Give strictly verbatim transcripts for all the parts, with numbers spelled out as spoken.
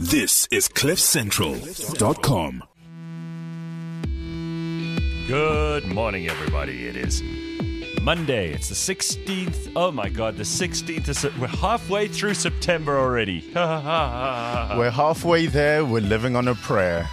This is cliff central dot com. Good morning, everybody. It is Monday. It's the sixteenth. Oh, my God, the sixteenth. Of Se- We're halfway through September already. We're halfway there. We're living on a prayer.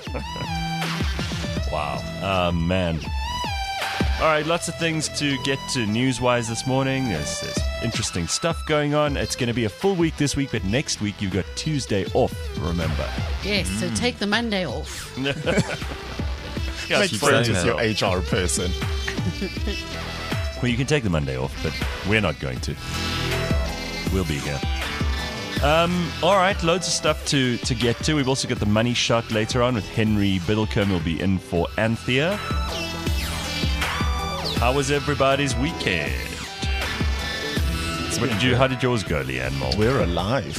Wow. Oh, man. All right, lots of things to get to news-wise this morning. There's, there's interesting stuff going on. It's going to be a full week this week, but next week you've got Tuesday off, remember. Yes, so take the Monday off. Yeah, Make keep friends saying with that. your H R person. Well, you can take the Monday off, but we're not going to. We'll be here. Um, all right, loads of stuff to, to get to. We've also got the money shot later on with Henry Biddlecombe. Will be in for Anthea. How was everybody's weekend? What did you? How did yours go, Leanne Moll? We're alive.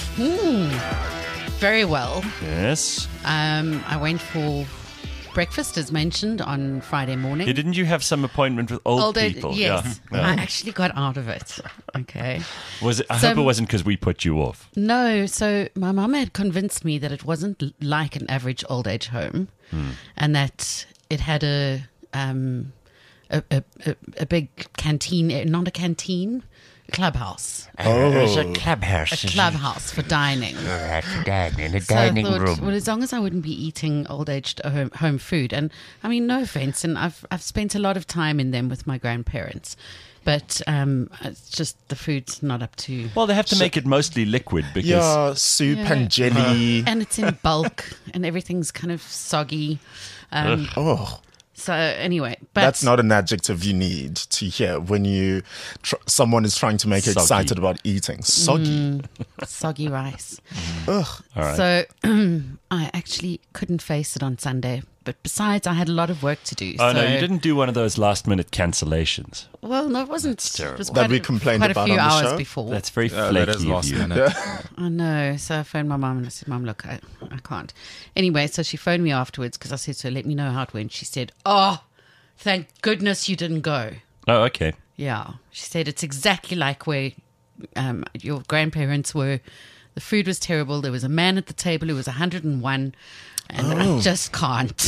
Very well. Yes. Um, I went for breakfast, as mentioned, on Friday morning. Yeah, didn't you have some appointment with old, Old age- people? Yes. Yeah. Yeah. I actually got out of it. Okay. Was it? I So- hope it wasn't because we put you off. No, so my mum had convinced me that it wasn't l- like an average old age home, and that it had a um a a, a, a big canteen, eh, not a canteen, a clubhouse, There's a clubhouse. a clubhouse for dining. Right, dining, a So I dining thought, room. well, as long as I wouldn't be eating old aged home, home food, and I mean, no offense, and I've I've spent a lot of time in them with my grandparents, but um, it's just the food's not up to. Well, they have to make it mostly liquid because Yeah, soup Yeah. and jelly. And it's in bulk, and everything's kind of soggy. Um, Oh, so anyway, but that's not an adjective you need to hear when you tr- someone is trying to make you Soggy. excited about eating. Soggy. soggy rice. Ugh. all right. So I actually couldn't face it on Sunday. But besides, I had a lot of work to do. Oh so, no, you didn't do one of those last minute cancellations. Well, no, it wasn't. That's It was terrible. quite That we a- complained quite about a few on the hours show? before. That's very Uh, flaky that is of last you. minute. I know. So I phoned my mum and I said, Mum, look, I, I can't. Anyway, so she phoned me afterwards because I said, so let me know how it went. She said, oh, thank goodness you didn't go. Oh, okay. Yeah. She said, it's exactly like where um, your grandparents were. The food was terrible. There was a man at the table who was one hundred and one, and I just can't.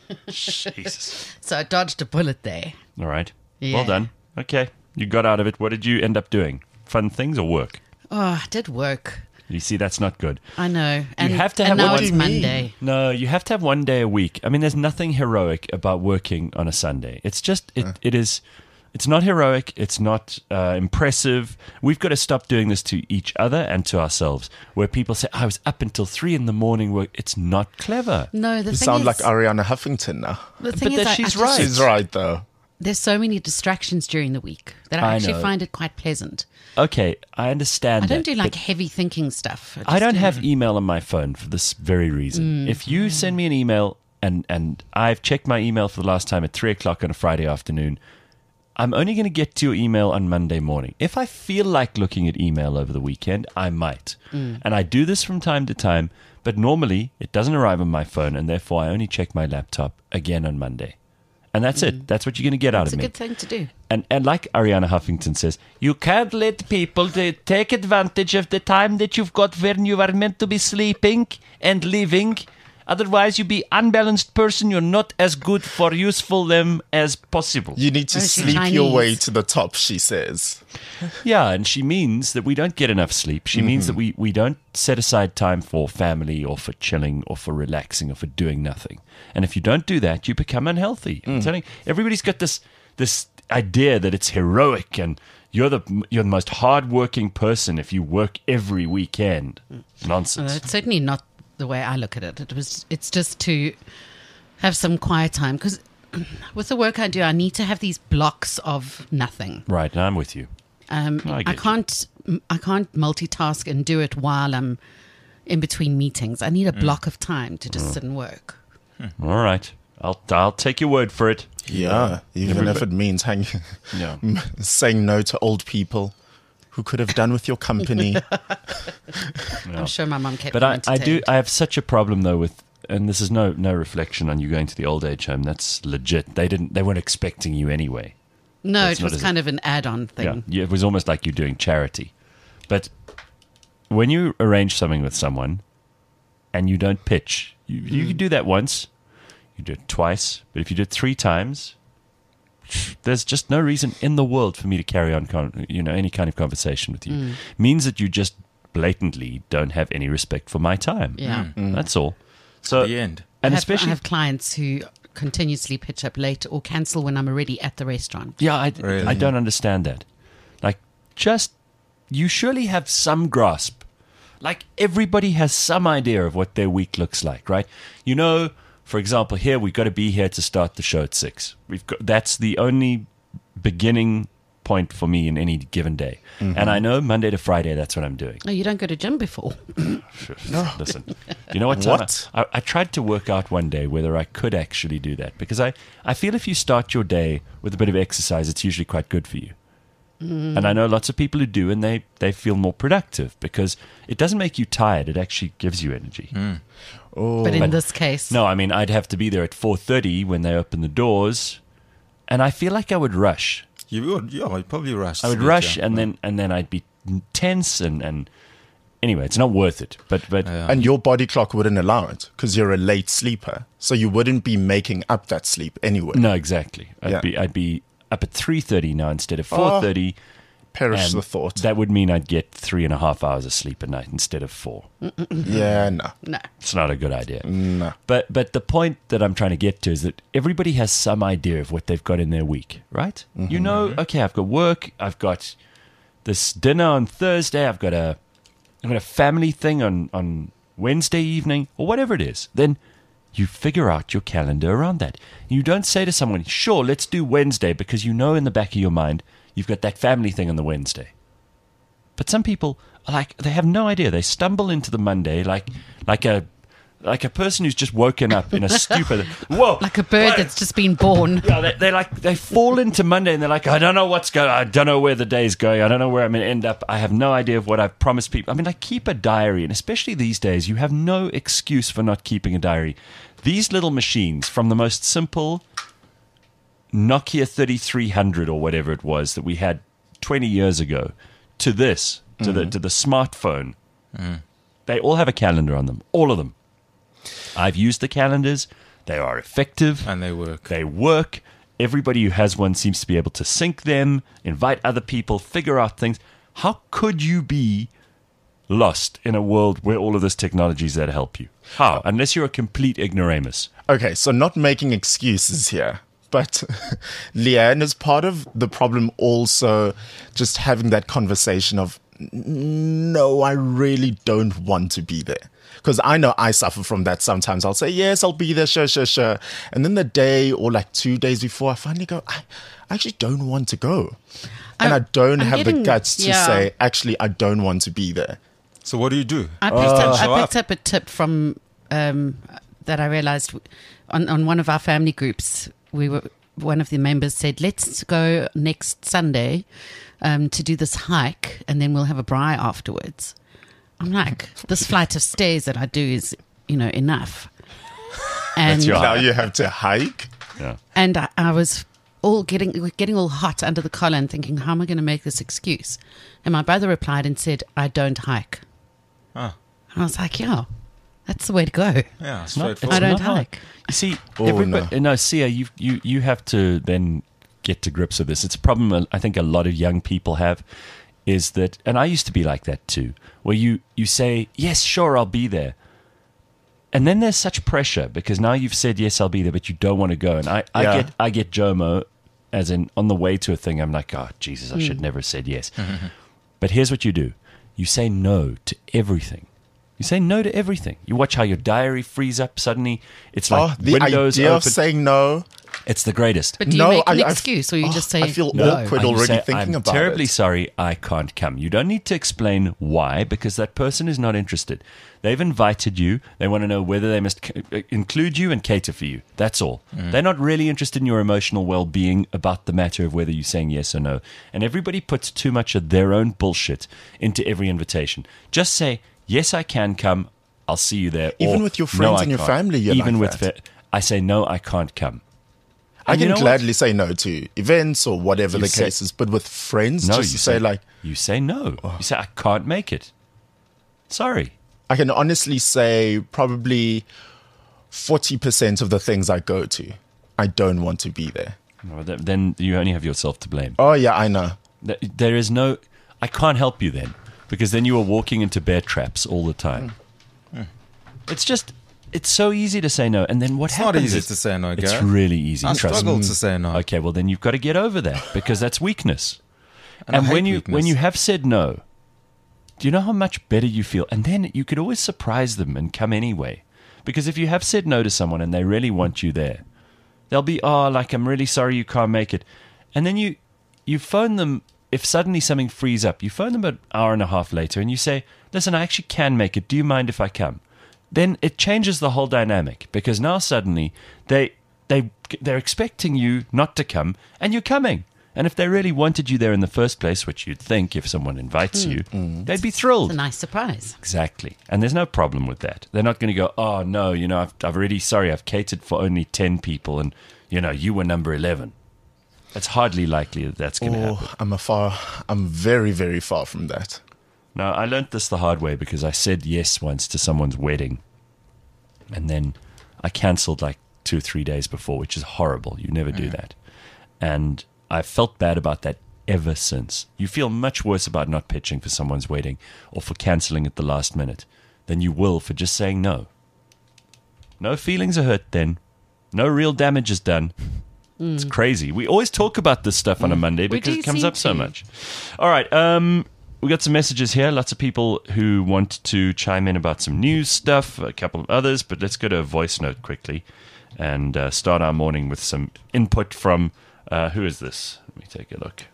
Jesus. So I dodged a bullet there. All right. Yeah. Well done. Okay. You got out of it. What did you end up doing? Fun things or work? Oh, it did work. You see, that's not good. I know. And, have to and have now what it's do you mean? Monday. No, you have to have one day a week. I mean, there's nothing heroic about working on a Sunday. It's just, it, it is, it's not heroic. It's not uh, impressive. We've got to stop doing this to each other and to ourselves, where people say, I was up until three in the morning. Work. It's not clever. No, the You thing sound is, like Ariana Huffington now. the thing But is, that I- she's I just- right. She's right, though. There's so many distractions during the week that I, I actually know. find it quite pleasant. Okay, I understand I don't that, do like but heavy thinking stuff. I just don't do- have email on my phone for this very reason. If you send me an email and, and I've checked my email for the last time at three o'clock on a Friday afternoon, I'm only going to get to your email on Monday morning. If I feel like looking at email over the weekend, I might. And I do this from time to time, but normally it doesn't arrive on my phone, and therefore I only check my laptop again on Monday. And that's it. That's what you're going to get out It's a of me. good thing to do. And and like Ariana Huffington says, you can't let people to take advantage of the time that you've got when you are meant to be sleeping and living. Otherwise, you be unbalanced person. You're not as good for useful them as possible. You need to Oh, she's sleep your way Chinese. to the top, she says. Yeah, and she means that we don't get enough sleep. She means that we, we don't set aside time for family or for chilling or for relaxing or for doing nothing. And if you don't do that, you become unhealthy. I'm telling you, everybody's got this this idea that it's heroic and you're the you're the most hardworking person if you work every weekend. Uh, Nonsense. it's certainly not the way I look at it. It was. It's just to have some quiet time because with the work I do, I need to have these blocks of nothing. Right, I'm with you. Um, I I, get you. can't. I can't multitask and do it while I'm in between meetings. I need a block of time to just sit and work. All right. I'll I'll take your word for it. Yeah, even if it means hanging, Yeah. saying no to old people who could have done with your company. I'm sure my mum kept But me I, I do entertained. I have such a problem though with and this is no no reflection on you going to the old age home. That's legit. They didn't they weren't expecting you anyway. No, That's it not was as- kind of an add-on thing. Yeah, it was almost like you're doing charity. But when you arrange something with someone and you don't pitch, you, you can do that once, you do it twice, but if you do it three times, there's just no reason in the world for me to carry on, con- you know, any kind of conversation with you. Mm. Means that you just blatantly don't have any respect for my time. Yeah. That's all. So, The end. and I have, especially, I have clients who continuously pitch up late or cancel when I'm already at the restaurant. yeah, I, Really? I don't understand that. Like, just, you surely have some grasp. Like, everybody has some idea of what their week looks like, right? You know, for example, here, we've got to be here to start the show at six. We've got, that's the only beginning point for me in any given day. Mm-hmm. And I know Monday to Friday, that's what I'm doing. No, you don't go to gym before. Listen, you know what? Time What? I, I tried to work out one day whether I could actually do that, because I, I feel if you start your day with a bit of exercise, it's usually quite good for you. Mm. And I know lots of people who do, and they, they feel more productive because it doesn't make you tired. It actually gives you energy. Oh, But in But- this case, No, I mean, I'd have to be there at four thirty when they open the doors, and I feel like I would rush. You would, yeah, I'd probably rush. I would to it, rush, yeah. and then and then I'd be tense, and, and anyway, it's not worth it. But but Yeah. and your body clock wouldn't allow it because you're a late sleeper. So you wouldn't be making up that sleep anyway. no, exactly. I'd Yeah. be I'd be up at three thirty now instead of four thirty. Perish and the thought. That would mean I'd get three and a half hours of sleep a night instead of four. yeah, no. no. It's not a good idea. No. But but the point that I'm trying to get to is that everybody has some idea of what they've got in their week, right? You know, okay, I've got work, I've got this dinner on Thursday, I've got a I've got a family thing on, on Wednesday evening, or whatever it is. Then you figure out your calendar around that. You don't say to someone, sure, let's do Wednesday, because you know in the back of your mind you've got that family thing on the Wednesday. But some people are like, they have no idea. They stumble into the Monday like like a like a person who's just woken up in a stupid whoa, Like a bird what? that's just been born. Yeah, they, they like they fall into Monday and they're like, I don't know what's going. I don't know where the day's going. I don't know where I'm going to end up. I have no idea of what I've promised people. I mean, like, keep a diary, and especially these days, you have no excuse for not keeping a diary. These little machines, from the most simple Nokia thirty-three hundred or whatever it was that we had twenty years ago, to this, to the to the smartphone, they all have a calendar on them. All of them. I've used the calendars. They are effective. And they work. They work. Everybody who has one seems to be able to sync them, invite other people, figure out things. How could you be lost in a world where all of this technology is there to help you? How? Unless you're a complete ignoramus. Okay, so not making excuses here, but Leanne is part of the problem also just having that conversation of, no, I really don't want to be there. Because I know I suffer from that sometimes. I'll say, yes, I'll be there, sure, sure, sure. And then the day or like two days before, I finally go, I I actually don't want to go. And I'm- I don't I'm have getting- the guts to yeah. say, actually, I don't want to be there. So what do you do? I picked, up, Show I up. picked up a tip from um, that I realized on, on one of our family groups. We were one of the members said, "Let's go next Sunday um, to do this hike, and then we'll have a braai afterwards." I'm like, this flight of stairs that I do is, you know, enough. And your- Now you have to hike. Yeah. and I, I was all getting getting all hot under the collar and thinking, how am I going to make this excuse? And my brother replied and said, "I don't hike." Ah. And I was like, yeah, that's the way to go. Yeah, It's not- straightforward. I don't not hard. hike. You see, Oh, everybody, no. Sia, you, you, you have to then get to grips with this. It's a problem uh, I think a lot of young people have, is that, and I used to be like that too, where you, you say, yes, sure, I'll be there. And then there's such pressure because now you've said, yes, I'll be there, but you don't want to go. And I, I Yeah. get I get JOMO, as in on the way to a thing, I'm like, oh, Jesus, I should never have said yes. But here's what you do. You say no to everything. You say no to everything. You watch how your diary frees up suddenly. It's like oh, the windows idea open. of saying no. It's the greatest. But do you No, make an I- I- excuse or you oh, just say, I feel no? awkward And you already say, thinking I'm about terribly it. sorry, I can't come. You don't need to explain why, because that person is not interested. They've invited you. They want to know whether they must c- include you and cater for you. That's all. They're not really interested in your emotional well-being about the matter of whether you're saying yes or no. And everybody puts too much of their own bullshit into every invitation. Just say, yes, I can come. I'll see you there. Even Or, with your "No, friends I and your can't." family, you're Even like with that. fa- I say, no, I can't come. I And you can know what? gladly say no to events or whatever You the say- case is, but with friends, No, just you to say, like, you say no. You say I can't make it. Sorry. I can honestly say probably forty percent of the things I go to, I don't want to be there. No, th- then you only have yourself to blame. Oh, yeah, I know. Th- There is no, I can't help you then, because then you are walking into bear traps all the time. It's just, it's so easy to say no, and then what It's not happens easy is- to say no, It's Gareth. really easy. I trust struggle me. to say no. Okay, well then you've got to get over that because that's weakness. And I And, when hate you weakness. when you have said no, do you know how much better you feel? And then you could always surprise them and come anyway. Because if you have said no to someone and they really want you there, they'll be, oh, like, I'm really sorry you can't make it. And then you you phone them, if suddenly something frees up, you phone them an hour and a half later and you say, listen, I actually can make it. Do you mind if I come? Then it changes the whole dynamic because now suddenly they they they're expecting you not to come and you're coming. And if they really wanted you there in the first place, which you'd think if someone invites you, they'd be thrilled. It's a nice surprise. Exactly. And there's no problem with that. They're not going to go, oh, no, you know, I've, I've already, sorry, I've catered for only ten people and, you know, you were number eleven. It's hardly likely that that's going to Oh, happen. I'm a far, I'm very, very far from that. No, I learned this the hard way because I said yes once to someone's wedding. And then I cancelled like two or three days before, which is horrible. You never do that. And I felt bad about that ever since. You feel much worse about not pitching for someone's wedding or for cancelling at the last minute than you will for just saying no. No feelings are hurt then. No real damage is done. It's crazy. We always talk about this stuff on a Monday We because do it comes seem up so to. much. All right. Um, we got some messages here. Lots of people who want to chime in about some news stuff, a couple of others, but let's go to a voice note quickly and uh, start our morning with some input from, uh, who is this? Let me take a look.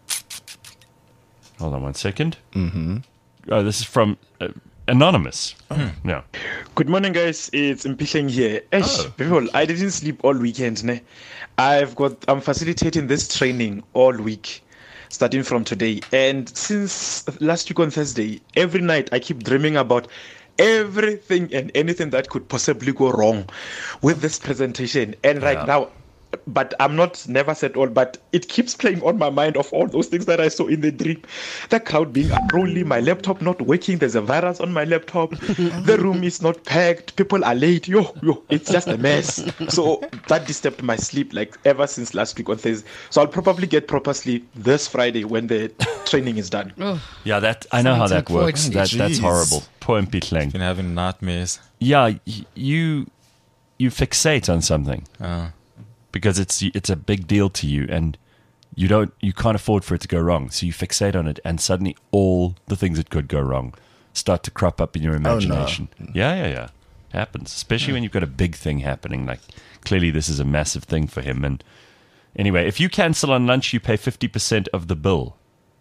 Hold on one second. Mm-hmm. Oh, this is from uh, Anonymous. No. Good morning, guys. It's Mpihleng here. Eish, Oh. people, I didn't sleep all weekend. Ne? I've got. I'm facilitating this training all week, starting from today. And since last week on Thursday, every night I keep dreaming about everything and anything that could possibly go wrong with this presentation. And right Yeah. now, but I'm not never said all, but it keeps playing on my mind of all those things that I saw in the dream. The crowd being unruly, my laptop not working, there's a virus on my laptop, the room is not packed, people are late, yo, yo, it's just a mess. So that disturbed my sleep like ever since last week on Thursday. So I'll probably get proper sleep this Friday when the training is done. Yeah, that I know how Something to that look forward works. to. That, that's Jeez. horrible. Poor Mpihleng. Been having nightmares. Yeah, y- you you fixate on something Uh, because it's it's a big deal to you, and you don't you can't afford for it to go wrong. So you fixate on it, and suddenly all the things that could go wrong start to crop up in your imagination. Yeah, yeah, yeah. Happens, especially when you've got a big thing happening. Like clearly, this is a massive thing for him. And anyway, if you cancel on lunch, you pay fifty percent of the bill.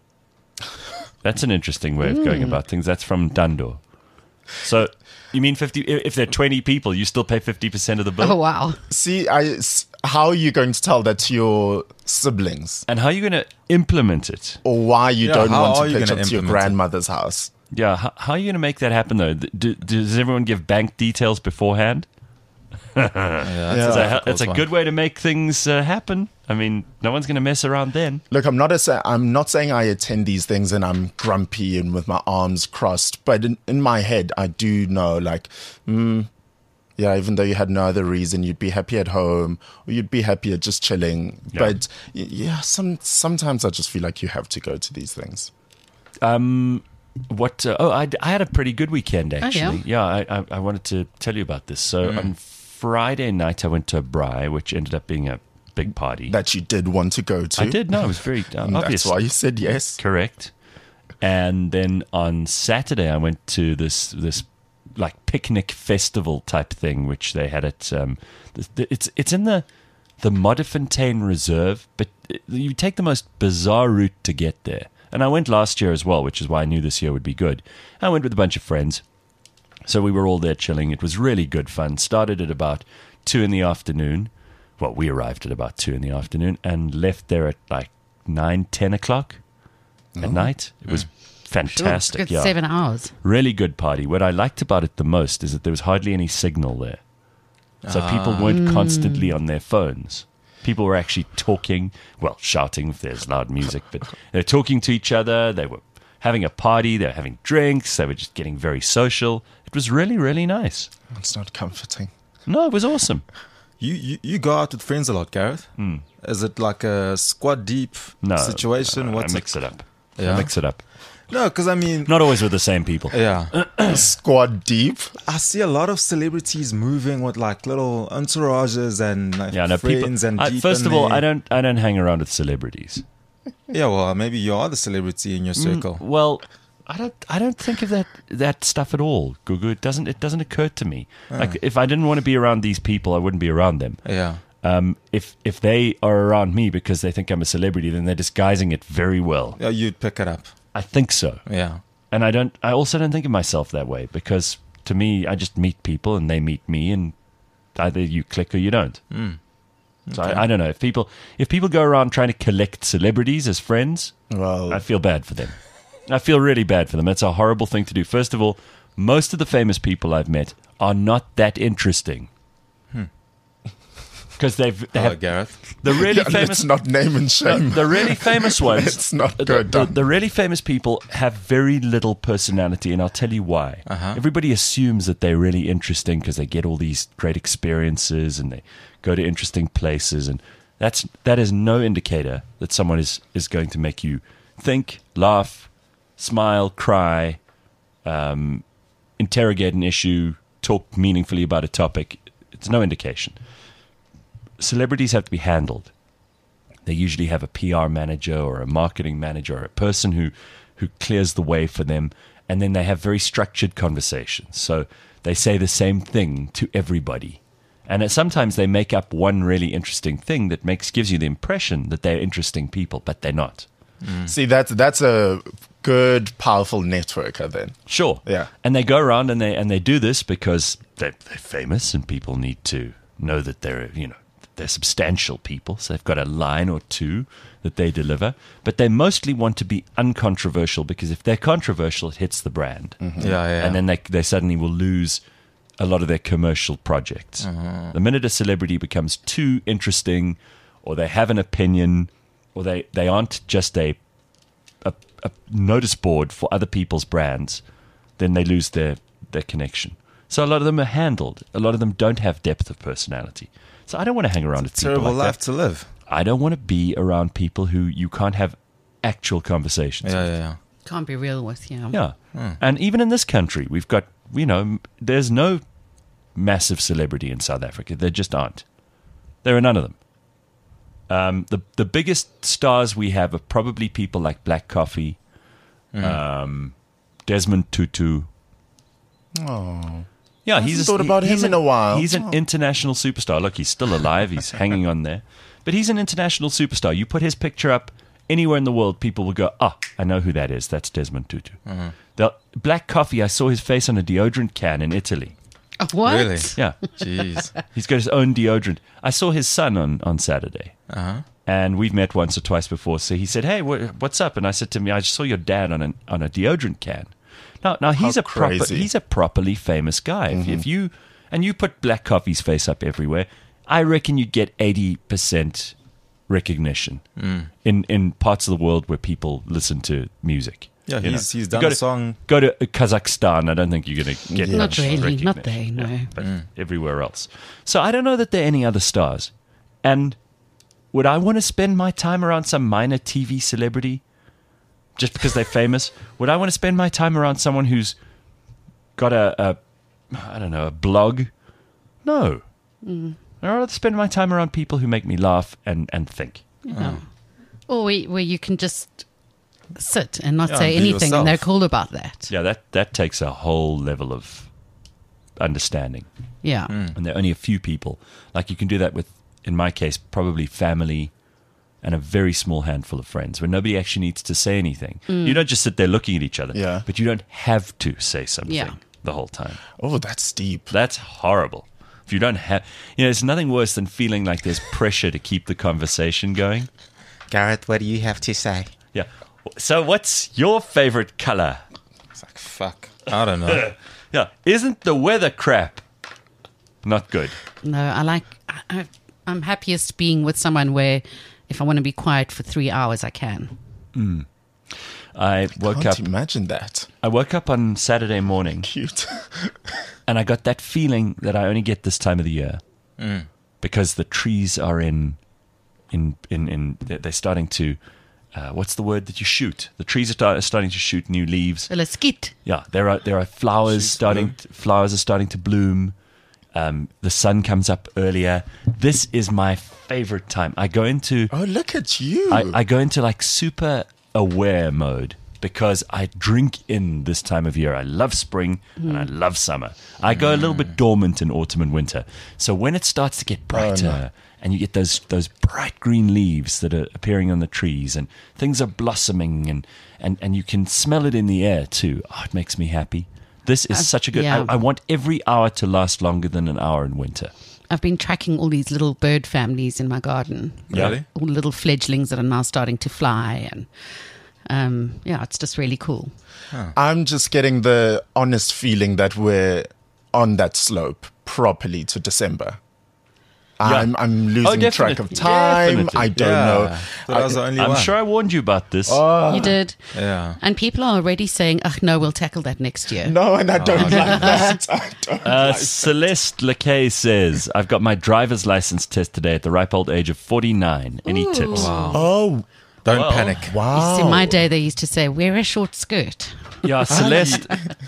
That's an interesting way of going about things. That's from Dando. So you mean fifty? If there are twenty people, you still pay fifty percent of the bill. Oh, wow. See, I, s- how are you going to tell that to your siblings? And how are you going to implement it? Or why you Yeah, don't how want are to you pitch gonna up to your implement it? grandmother's house? Yeah, how, how are you going to make that happen though? Do, does everyone give bank details beforehand? yeah, Yeah. that's It's a, a, difficult it's a one. good way to make things uh, happen. I mean, no one's going to mess around then. Look, I'm not a, sa- I'm not saying I attend these things and I'm grumpy and with my arms crossed, but in, in my head, I do know, like, mm, yeah, even though you had no other reason, you'd be happy at home or you'd be happier just chilling. Yeah. But y- yeah, some sometimes I just feel like you have to go to these things. Um, what? Uh, oh, I, I had a pretty good weekend yeah? actually. yeah, I, I I wanted to tell you about this. So on Friday night, I went to a braai, which ended up being a big party. That you did want to go to. I did. No, it was very uh, And obvious. That's why you said yes. Correct. And then on Saturday, I went to this this like picnic festival type thing, which they had at um, the, the, it's it's in the the Modderfontein Reserve, but you take the most bizarre route to get there. And I went last year as well, which is why I knew this year would be good. I went with a bunch of friends, so we were all there chilling. It was really good fun. Started at about two in the afternoon. Well, we arrived at about two in the afternoon and left there at like nine, ten o'clock at night. It was fantastic. Good yeah, seven hours. really good party. What I liked about it the most is that there was hardly any signal there, so people weren't constantly on their phones. People were actually talking, well, shouting if there's loud music, but they're talking to each other. They were having a party. They were having drinks. They were just getting very social. It was really, really nice. It's not comforting. No, it was awesome. You, you you go out with friends a lot, Gareth. Is it like a squad deep No situation? uh, What's I mix it up. Yeah? I mix it up. No, because I mean, Not always with the same people. yeah, Squad deep. I see a lot of celebrities moving with like little entourages and like Yeah, no, people. friends and I, deep first in of all, there. I don't. I don't hang around with celebrities. Yeah, well, maybe you are the celebrity in your circle. Well, I don't. I don't think of that that stuff at all, Gugu. It doesn't. It doesn't occur to me. Like if I didn't want to be around these people, I wouldn't be around them. Yeah. Um, if if they are around me because they think I'm a celebrity, then they're disguising it very well. Yeah, you'd pick it up. I think so. Yeah. And I don't. I also don't think of myself that way because to me, I just meet people and they meet me, and either you click or you don't. Mm. So I, I don't know if people if people go around trying to collect celebrities as friends. Well, I feel bad for them. I feel really bad for them. It's a horrible thing to do. First of all, most of the famous people I've met are not that interesting. Because they've they Hello, have Gareth. the really yeah, famous let's not name and shame. the really famous ones. Let's not the, go the, down. the really famous people have very little personality, and I'll tell you why. Uh-huh. Everybody assumes that they're really interesting because they get all these great experiences and they go to interesting places, and that's that is no indicator that someone is is going to make you think, laugh, smile, cry, um, interrogate an issue, talk meaningfully about a topic. It's no indication. Celebrities have to be handled. They usually have a P R manager or a marketing manager or a person who, who clears the way for them, and then they have very structured conversations. So they say the same thing to everybody. And it, sometimes they make up one really interesting thing that makes gives you the impression that they're interesting people, but they're not. See, that's that's a good, powerful networker then. Sure. Yeah. And they go around and they and they do this because they're, they're famous and people need to know that they're, you know, they're substantial people. So they've got a line or two that they deliver. But they mostly want to be uncontroversial because if they're controversial, it hits the brand. Yeah, yeah. And then they, they suddenly will lose a lot of their commercial projects. The minute a celebrity becomes too interesting or they have an opinion or they, they aren't just a, a, a notice board for other people's brands, then they lose their, their connection. So a lot of them are handled. A lot of them don't have depth of personality. So I don't want to hang around with people Terrible like life that. to live. I don't want to be around people who you can't have actual conversations Yeah, with. yeah, yeah. Can't be real with you. Yeah. And even in this country, we've got, you know, there's no massive celebrity in South Africa. There just aren't. There are none of them. Um, the the biggest stars we have are probably people like Black Coffee, um, Desmond Tutu. Oh, Yeah, Hasn't he's thought he- about him he's in an- a while. He's an Oh. international superstar. Look, he's still alive. He's hanging on there, but he's an international superstar. You put his picture up anywhere in the world, people will go, "Ah, I know who that is. That's Desmond Tutu." The Black Coffee. I saw his face on a deodorant can in Italy. Oh, what? Really? Yeah, Jeez. he's got his own deodorant. I saw his son on on Saturday. Uh-huh. And we've met once or twice before. So he said, "Hey, wh- what's up?" And I said to him, "I just saw your dad on a on a deodorant can." Now, now he's How a proper crazy. he's a properly famous guy. If, if you and you put Black Coffee's face up everywhere, I reckon you'd get eighty percent recognition in in parts of the world where people listen to music. Yeah, You he's know. he's You done go a to- song. Go to Kazakhstan. I don't think you're going to get Yeah. Not much really, not recognition. there, no. Yeah, but everywhere else. So I don't know that there are any other stars. And would I want to spend my time around some minor T V celebrity just because they're famous? Would I want to spend my time around someone who's got a, a I don't know, a blog? No. I'd rather spend my time around people who make me laugh and, and think. Yeah. Or where, where you can just sit and not Yeah, say and be anything, and they're yourself. cool about that. Yeah, that, that takes a whole level of understanding. Yeah. And there are only a few people. Like you can do that with, in my case, probably family and a very small handful of friends where nobody actually needs to say anything. You don't just sit there looking at each other, Yeah. but you don't have to say something Yeah. the whole time. oh, that's deep. That's horrible. If you don't have, you know, it's nothing worse than feeling like there's pressure to keep the conversation going. Gareth, what do you have to say? Yeah. So what's your favorite color? It's like, fuck. I don't know. Yeah. Isn't the weather crap? Not good. No, I like, I, I, I'm happiest being with someone where if I want to be quiet for three hours, I can. I woke Can't up. imagine that. I woke up on Saturday morning, Cute. and I got that feeling that I only get this time of the year Mm. because the trees are in, in, in, in. They're starting to. Uh, what's the word that you shoot? The trees are, start, are starting to shoot new leaves. Well, a skit. Yeah, there are there are flowers starting. Flowers are starting to bloom. Um, the sun comes up earlier. This is my favorite time. I go into. Oh, look at you. I, I go into like super aware mode because I drink in this time of year. I love spring and I love summer. I go a little bit dormant in autumn and winter. So when it starts to get brighter no. and you get those those bright green leaves that are appearing on the trees and things are blossoming and, and, and you can smell it in the air too. Oh, it makes me happy. This is Uh, such a good... yeah. I, I want every hour to last longer than an hour in winter. I've been tracking all these little bird families in my garden. Really? All the little fledglings that are now starting to fly. And um, yeah, it's just really cool. I'm just getting the honest feeling that we're on that slope properly to December. I'm I'm losing Oh, track of definitely. time. Definitely. I don't Yeah. know. But I was the only I'm one. sure I warned you about this. Oh. You did. Yeah. And people are already saying, oh, no, we'll tackle that next year. No, and I don't like that. I don't Uh, like Celeste Lequet says, I've got my driver's license test today at the ripe old age of forty-nine. Any tips? Oh, Don't Well, panic. wow. In my day, they used to say, wear a short skirt. Yeah, Celeste,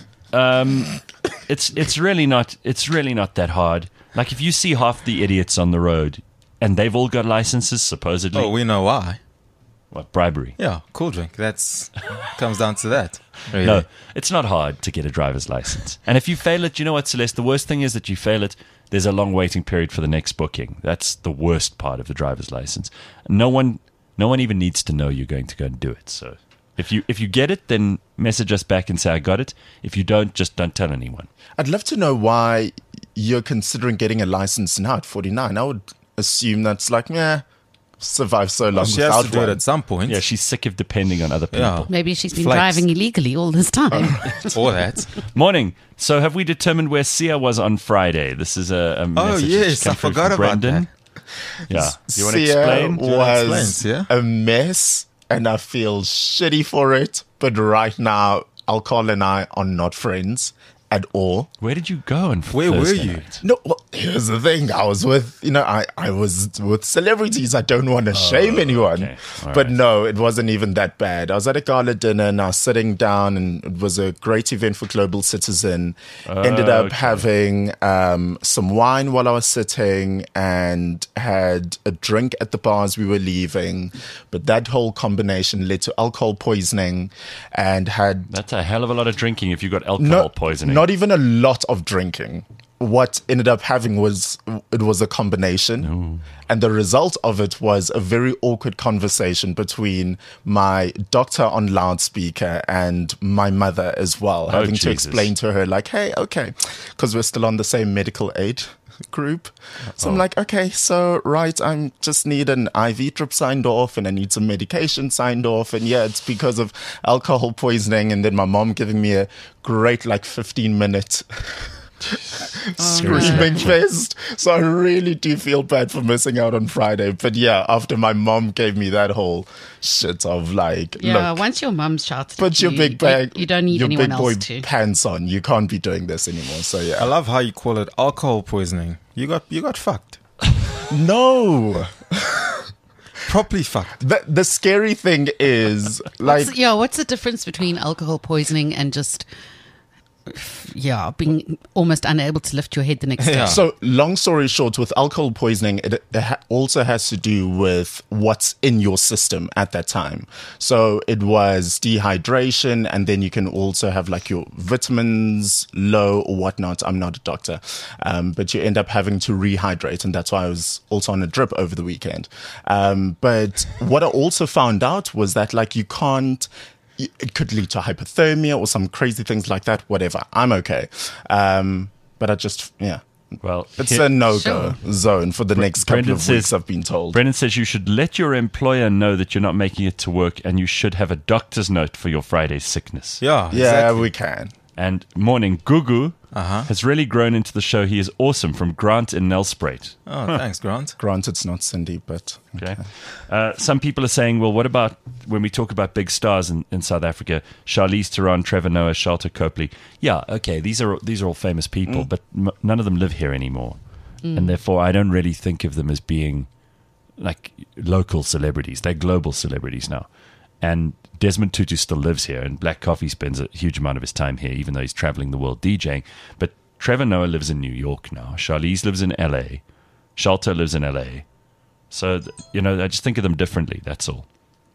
um, it's it's really not it's really not that hard. Like if you see half the idiots on the road and they've all got licenses, supposedly, Oh, we know why. what, bribery? Yeah, cool drink. That's comes down to that. Really. No, it's not hard to get a driver's license. And if you fail it, you know what, Celeste? The worst thing is that you fail it, there's a long waiting period for the next booking. That's the worst part of the driver's license. No one no one even needs to know you're going to go and do it. So if you if you get it, then message us back and say I got it. If you don't, just don't tell anyone. I'd love to know why you're considering getting a license now at forty-nine. I would assume that's like, yeah, survive so long Well, she has without to do one. it at some point. Yeah, she's sick of depending on other people. Yeah. Maybe she's been Flex. driving illegally all this time. Or that. Morning. So have we determined where Sia was on Friday? This is a, a message that's yes, come I through forgot from about Brendan. Yeah. Do you want to Sia explain? you wanna was explain, Sia? a mess, and I feel shitty for it. But right now, Alcohol and I are not friends at all. Where did you go on Where were Thursday you? night? No, well, here's the thing. I was with, you know, I, I was with celebrities. I don't want to shame anyone. okay. All But right. no, it wasn't even that bad. I was at a gala dinner and I was sitting down, and it was a great event for Global Citizen. Ended up okay. having um, some wine while I was sitting and had a drink at the bar as we were leaving. But that whole combination led to alcohol poisoning and had That's a hell of a lot of drinking if you got alcohol poisoning. not even a lot of drinking. What ended up having was it was a combination, and the result of it was a very awkward conversation between my doctor on loudspeaker and my mother as well, Oh, having to Jesus. explain to her like, "Hey, okay," because we're still on the same medical aid group. So I'm like, okay, so right, I just need an I V drip signed off and I need some medication signed off. And yeah, it's because of alcohol poisoning. And then my mom giving me a great like fifteen minute screaming fest. So I really do feel bad for missing out on Friday. But yeah, after my mom gave me that whole shit of like, Yeah, look, once your mum shouts, put at your you, big bag, You, you don't need your anyone big boy else to. pants on. You can't be doing this anymore. So I yeah, love how you call it alcohol poisoning. You got you got fucked. no. Properly fucked. The, the scary thing is like, What's- yeah, what's the difference between alcohol poisoning and just, yeah, being almost unable to lift your head the next day? Yeah. so long story short, with alcohol poisoning, it, it ha- also has to do with what's in your system at that time. So it was dehydration, and then you can also have like your vitamins low or whatnot. I'm not a doctor, um, but you end up having to rehydrate, and that's why I was also on a drip over the weekend. Um, but what I also found out was that like you can't. It could lead to hypothermia or some crazy things like that. Whatever, I'm okay. Um, but I just, yeah, Well, it's here- a no-go zone for the next couple Brendan of says- weeks, I've been told. Brendan says you should let your employer know that you're not making it to work, and you should have a doctor's note for your Friday sickness. Yeah. yeah, exactly. we can. And morning, Gugu Uh-huh. has really grown into the show. He is awesome, from Grant in Nelspruit. Oh, thanks, Grant. Granted, it's not Cindy, but Okay. Uh, some people are saying, well, what about when we talk about big stars in, in South Africa? Charlize Theron, Trevor Noah, Sharlto Copley. Yeah, okay, these are these are all famous people, but m- none of them live here anymore. And therefore, I don't really think of them as being like local celebrities. They're global celebrities now. And Desmond Tutu still lives here, and Black Coffee spends a huge amount of his time here, even though he's traveling the world DJing. But Trevor Noah lives in New York now. Charlize lives in L A. Sharlto lives in L A. So, you know, I just think of them differently. That's all.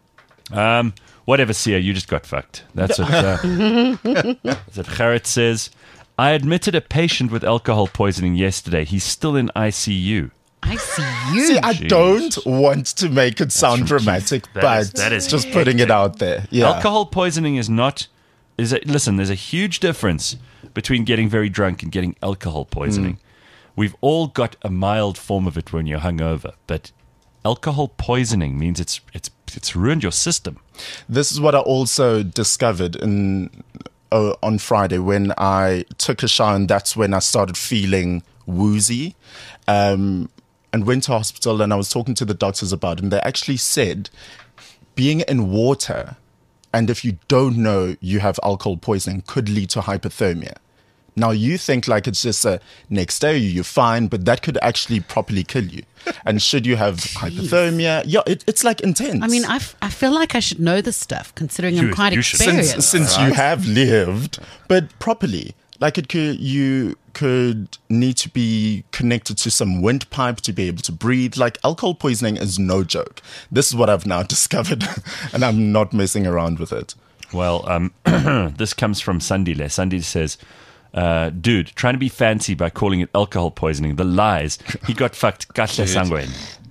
Um, whatever, Sia, you just got fucked. That's what, uh, that's what Gerrit says. I admitted a patient with alcohol poisoning yesterday. He's still in I C U. I see you. see, I Jeez. don't want to make it sound dramatic, That but is- that is just putting it out there. Yeah. Alcohol poisoning is not. Is a, listen, there's a huge difference between getting very drunk and getting alcohol poisoning. We've all got a mild form of it when you're hungover, but alcohol poisoning means it's it's it's ruined your system. This is what I also discovered in uh, on Friday when I took a shower, and that's when I started feeling woozy. Um, and went to hospital, and I was talking to the doctors about it, and they actually said being in water, and if you don't know you have alcohol poisoning, could lead to hypothermia. Now, you think like it's just a next day, you're fine, but that could actually properly kill you. And should you have hypothermia, yeah, it, it's like intense. I mean, I, f- I feel like I should know this stuff, considering You- I'm quite you should. experienced. since, since you have lived, but properly. Like it could, you could need to be connected to some windpipe to be able to breathe. Like alcohol poisoning is no joke. This is what I've now discovered, and I'm not messing around with it. Well, um, this comes from Sandile. Sandile says, uh, dude, trying to be fancy by calling it alcohol poisoning. The lies. He got fucked. Kahle sangwen.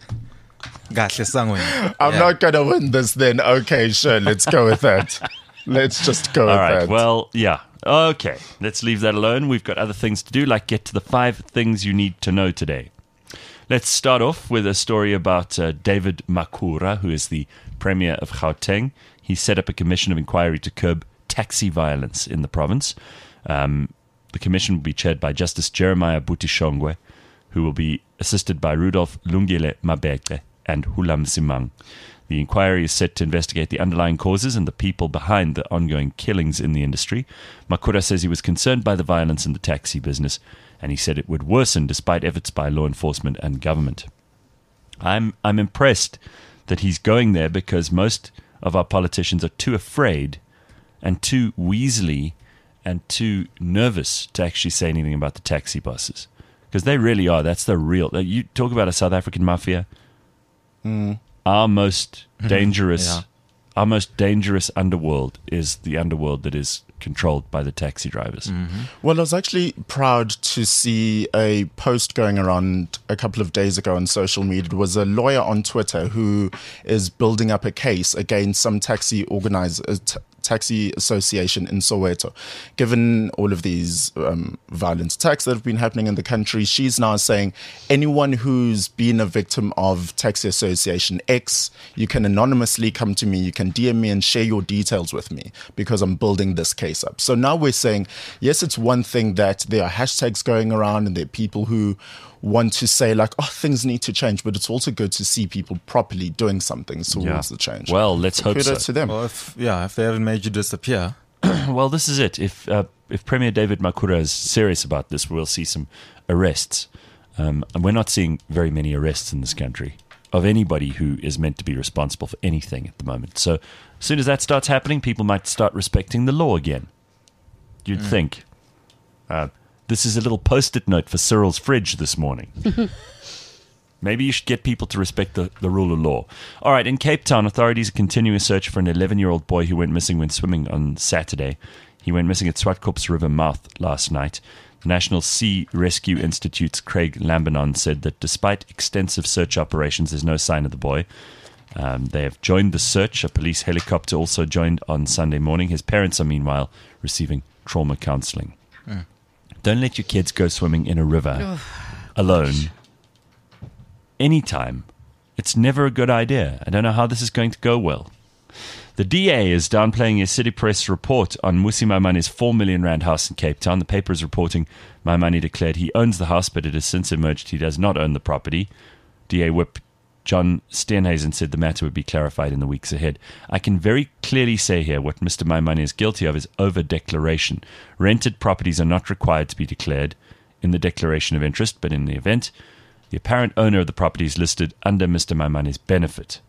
Gahle sangwen. I'm Yeah. not gonna win this then. Okay, sure, let's go with that. Let's just go All with right. that. Well, yeah. Okay. Let's leave that alone. We've got other things to do, like get to the five things you need to know today. Let's start off with a story about uh, David Makura, who is the Premier of Gauteng. He set up a commission of inquiry to curb taxi violence in the province. Um, the commission will be chaired by Justice Jeremiah Butishongwe, who will be assisted by Rudolph Lungile Mabeke and Hulam Simang. The inquiry is set to investigate the underlying causes and the people behind the ongoing killings in the industry. Makura says he was concerned by the violence in the taxi business, and he said it would worsen despite efforts by law enforcement and government. I'm I'm impressed that he's going there, because most of our politicians are too afraid and too weaselly and too nervous to actually say anything about the taxi bosses, because they really are. That's the real. You talk about a South African mafia. Our most dangerous, Yeah. our most dangerous underworld is the underworld that is controlled by the taxi drivers. Well, I was actually proud to see a post going around a couple of days ago on social media. It was a lawyer on Twitter who is building up a case against some taxi organizer, uh, t- taxi association in Soweto. Given all of these um, violent attacks that have been happening in the country, she's now saying anyone who's been a victim of taxi association X, you can anonymously come to me, you can D M me and share your details with me, because I'm building this case up. So now we're saying, yes, it's one thing that there are hashtags going around and there are people who want to say like, oh, things need to change, but it's also good to see people properly doing something towards Yeah. the change. Well, let's hope Kudos so. to them. Well, if, yeah, if they haven't made you disappear. Well, this is it. If uh, if Premier David Makura is serious about this, we'll see some arrests. Um, and we're not seeing very many arrests in this country of anybody who is meant to be responsible for anything at the moment. So as soon as that starts happening, people might start respecting the law again. You'd think. Uh, this is a little post-it note for Cyril's fridge this morning. Maybe you should get people to respect the, the rule of law. All right, in Cape Town, authorities are continuing a search for an eleven-year-old boy who went missing when swimming on Saturday. He went missing at Swartkops River mouth last night. The National Sea Rescue Institute's Craig Lambinon said that despite extensive search operations, there's no sign of the boy. Um, they have joined the search. A police helicopter also joined on Sunday morning. His parents are, meanwhile, receiving trauma counseling. Mm. Don't let your kids go swimming in a river alone. Anytime. It's never a good idea. I don't know how this is going to go well. The D A is downplaying a City Press report on Musi Maimani's four million rand house in Cape Town. The paper is reporting Maimani declared he owns the house, but it has since emerged he does not own the property. D A Whip John Steenhuisen said the matter would be clarified in the weeks ahead. I can very clearly say here what Mister Maimani is guilty of is over-declaration. Rented properties are not required to be declared in the declaration of interest, but in the event, the apparent owner of the property is listed under Mister Maimani's benefit.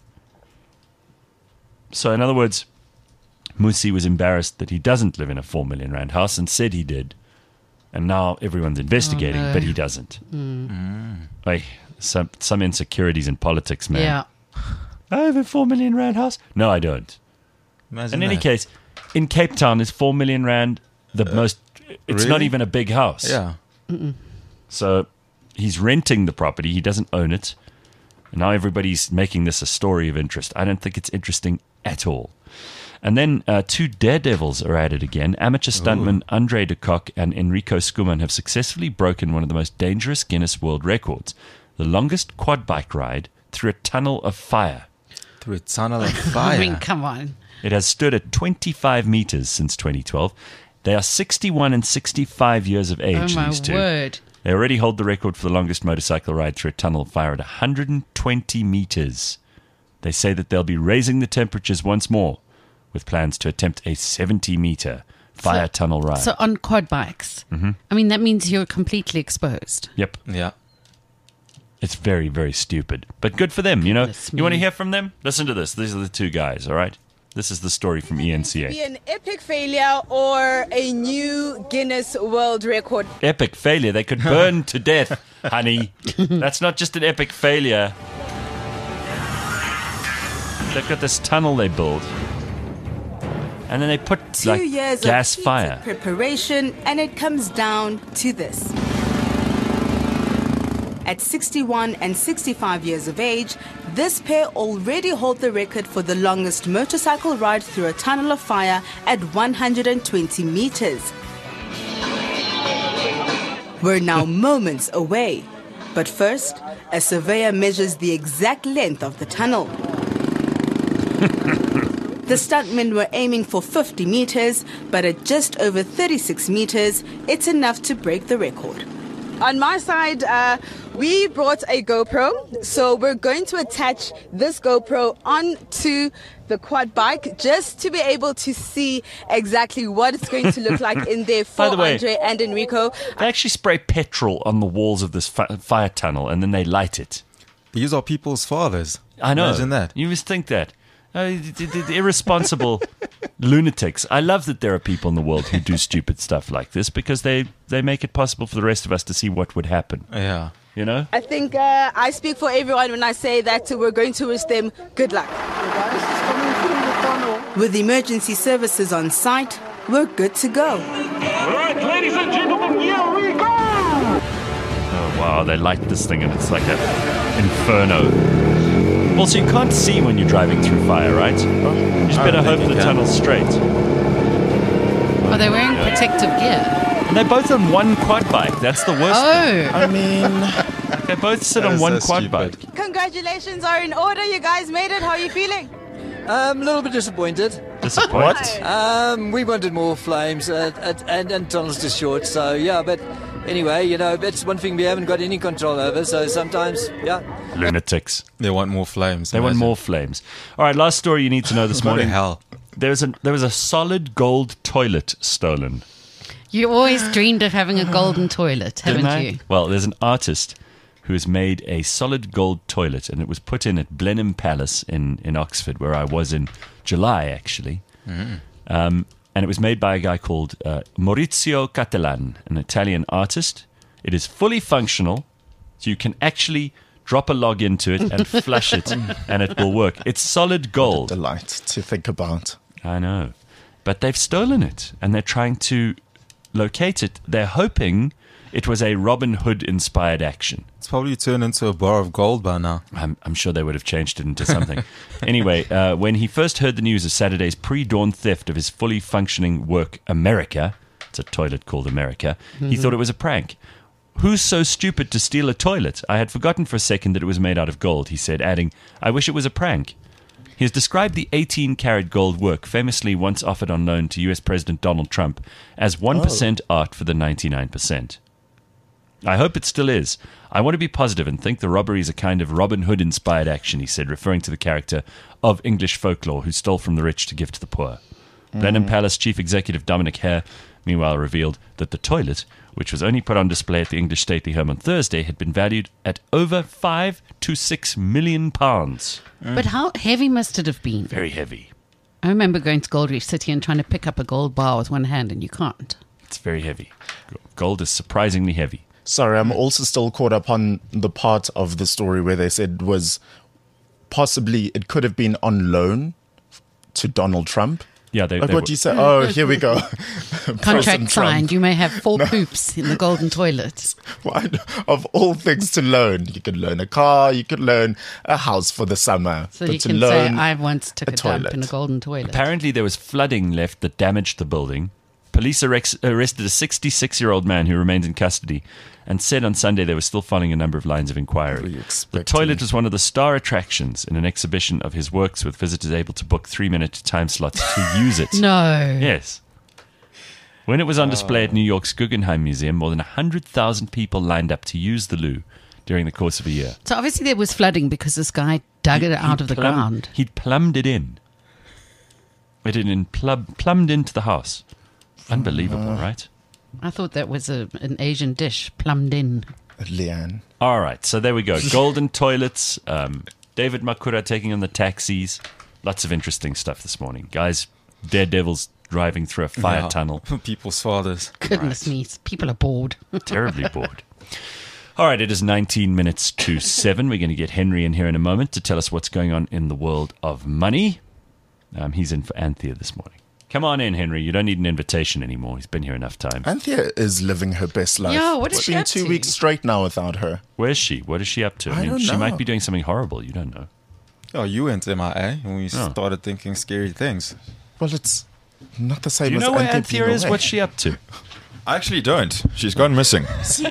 So, in other words, Musi was embarrassed that he doesn't live in a four million rand house and said he did. And now everyone's investigating, Oh, no. but he doesn't. Mm. Like, some, some insecurities in politics, man. Yeah. I have a four million rand house. No, I don't. Imagine In any that. case, in Cape Town, is four million rand the most... It's not really? even a big house. Yeah. So he's renting the property. He doesn't own it. And now everybody's making this a story of interest. I don't think it's interesting at all. And then uh, two daredevils are added again. Amateur stuntman Andre de Kock and Enrico Skuman have successfully broken one of the most dangerous Guinness World Records, the longest quad bike ride through a tunnel of fire. Through a tunnel of fire. I mean, come on. It has stood at twenty-five meters since twenty twelve. They are sixty-one and sixty-five years of age, Oh, my these two. word. They already hold the record for the longest motorcycle ride through a tunnel of fire at one hundred twenty meters. They say that they'll be raising the temperatures once more, with plans to attempt a seventy meter fire So- tunnel ride. So on quad bikes, mm-hmm. I mean, that means you're completely exposed. Yep. Yeah. It's very, very stupid. But good for them, you know. Goodness You want to me. hear from them? Listen to this. These are the two guys, all right? This is the story from E N C Be A. an epic failure or a new Guinness World Record. Epic failure. They could burn to death, honey. That's not just an epic failure. They've got this tunnel they build. And then they put Two like years gas of heated fire. preparation, and it comes down to this. At sixty-one and sixty-five years of age, this pair already hold the record for the longest motorcycle ride through a tunnel of fire at one hundred twenty meters. We're now moments away. But first, a surveyor measures the exact length of the tunnel. The stuntmen were aiming for fifty meters, but at just over thirty-six meters, it's enough to break the record. On my side, uh, we brought a GoPro, so we're going to attach this GoPro onto the quad bike just to be able to see exactly what it's going to look like in there for By the way- Andre and Enrico. They actually spray petrol on the walls of this fi- fire tunnel and then they light it. These are people's fathers. I know. Imagine that. You must think that. Uh, the, the, the irresponsible lunatics. I love that there are people in the world who do stupid stuff like this because they, they make it possible for the rest of us to see what would happen. Yeah. You know? I think uh, I speak for everyone when I say that we're going to wish them good luck. With emergency services on site, we're good to go. Oh, wow. They light this thing and it's like an inferno. Also, you can't see when you're driving through fire, right? You just I better don't hope think the you can. tunnel's straight. Are they wearing protective gear? And they're both on one quad bike. That's the worst. Oh, I mean, They both sit That on is one so quad stupid. bike. Congratulations are in order. You guys made it. How are you feeling? Um, a little bit disappointed. Disappointed. Um, we wanted more flames, uh, at, and, and tunnels too short. So yeah, but anyway, you know, it's one thing we haven't got any control over. So sometimes, yeah. Lunatics. They want more flames. They want imagine. more flames. All right, last story you need to know this Bloody morning. hell. There's a there was a solid gold toilet stolen. you always dreamed of having a golden toilet, haven't Didn't I? you? Well, there's an artist who has made a solid gold toilet, and it was put in at Blenheim Palace in, in Oxford, where I was in July, actually. Um, and it was made by a guy called uh, Maurizio Catalan, an Italian artist. It is fully functional, so you can actually drop a log into it and flush it, and it will work. It's solid gold. delight to think about. I know. But they've stolen it, and they're trying to locate it. They're hoping it was a Robin Hood-inspired action. It's probably turned into a bar of gold by now. I'm, I'm sure they would have changed it into something. Anyway, uh, when he first heard the news of Saturday's pre-dawn theft of his fully functioning work, America, it's a toilet called America, he thought it was a prank. Who's so stupid to steal a toilet? I had forgotten for a second that it was made out of gold, he said, adding, I wish it was a prank. He has described the eighteen karat gold work, famously once offered on loan to U S President Donald Trump, as one percent oh. art for the ninety-nine percent. I hope it still is. I want to be positive and think the robbery is a kind of Robin Hood-inspired action, he said, referring to the character of English folklore who stole from the rich to give to the poor. Mm. Blenheim Palace Chief Executive Dominic Hare, meanwhile, revealed that the toilet, which was only put on display at the English stately home on Thursday, had been valued at over five to six million pounds. Mm. But how heavy must it have been? Very heavy. I remember going to Gold Reef City and trying to pick up a gold bar with one hand, and you can't. It's very heavy. Gold is surprisingly heavy. Sorry, I'm also still caught up on the part of the story where they said was possibly it could have been on loan to Donald Trump. Yeah, they, like they what do you say? Oh, here we go. Contract signed. You may have four no. poops in the golden toilet. Why, of all things to loan, you could loan a car, you could loan a house for the summer. So but you to can loan say, I once took a, a dump toilet. in a golden toilet. Apparently there was flooding left that damaged the building. Police arrest, arrested a sixty-six-year-old man who remains in custody and said on Sunday they were still following a number of lines of inquiry. The toilet was one of the star attractions in an exhibition of his works, with visitors able to book three-minute time slots to use it. No. Yes. When it was on display at New York's Guggenheim Museum, more than one hundred thousand people lined up to use the loo during the course of a year. So obviously there was flooding because this guy dug He- it out he'd of the plumb- ground. He'd plumbed it in. It had in plum, plumbed into the house. Unbelievable, right? I thought that was a, an Asian dish, plumbed in. Leanne. All right, so there we go. Golden toilets, um, David Makura taking on the taxis. Lots of interesting stuff this morning. Guys, daredevils driving through a fire Yeah. tunnel. People's fathers. Goodness me, people are bored. Terribly bored. All right, it is nineteen minutes to seven. We're going to get Henry in here in a moment to tell us what's going on in the world of money. Um, he's in for Anthea this morning. Come on in, Henry. You don't need an invitation anymore. He's been here enough times. Anthea is living her best life. Yeah, what is it's she been up two to? weeks straight now without her. Where's she? What is she up to? I don't she know. might be doing something horrible. You don't know. Oh, you went M I A when we Oh. started thinking scary things. Well, it's not the same Do you as know where Anthea Anthea being is? away. What's she up to? I actually don't. She's gone missing.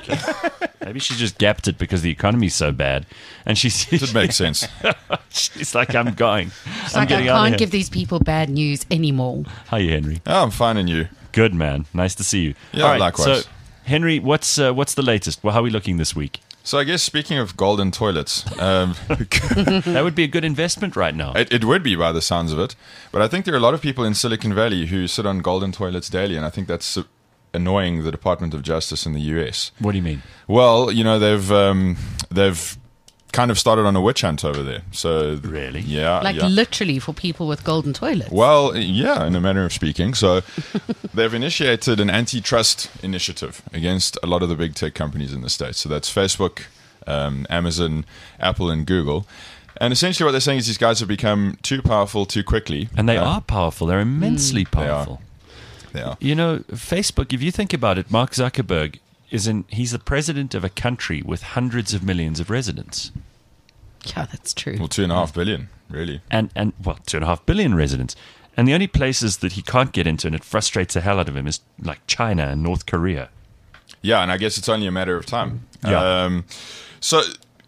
Maybe she just gapped it because the economy's so bad. And she's, It makes sense. she's like, I'm going. It's I'm like I getting out of can't here. give these people bad news anymore. Hi, Henry. Oh, I'm fine, and you? Good, man. Nice to see you. Yeah, All right, likewise. So, Henry, what's uh, what's the latest? Well, how are we looking this week? So I guess speaking of golden toilets, um, That would be a good investment right now. it, it would be by the sounds of it. But I think there are a lot of people in Silicon Valley who sit on golden toilets daily, and I think that's uh, annoying the Department of Justice in the U S. What do you mean? Well, you know, they've um, they've kind of started on a witch hunt over there. So Really? yeah, Like yeah. literally for people with golden toilets. Well, yeah, in a manner of speaking. So they've initiated an antitrust initiative against a lot of the big tech companies in the States. So that's Facebook, um, Amazon, Apple, and Google. And essentially what they're saying is these guys have become too powerful too quickly. And they Uh, are powerful. They're immensely They are. powerful. They are. You know, Facebook, if you think about it, Mark Zuckerberg is in he's the president of a country with hundreds of millions of residents. Yeah, that's true. Well, two and a half billion, really. And and well, two and a half billion residents. And the only places that he can't get into, and it frustrates the hell out of him, is like China and North Korea. Yeah, and I guess it's only a matter of time. Yeah. Um, so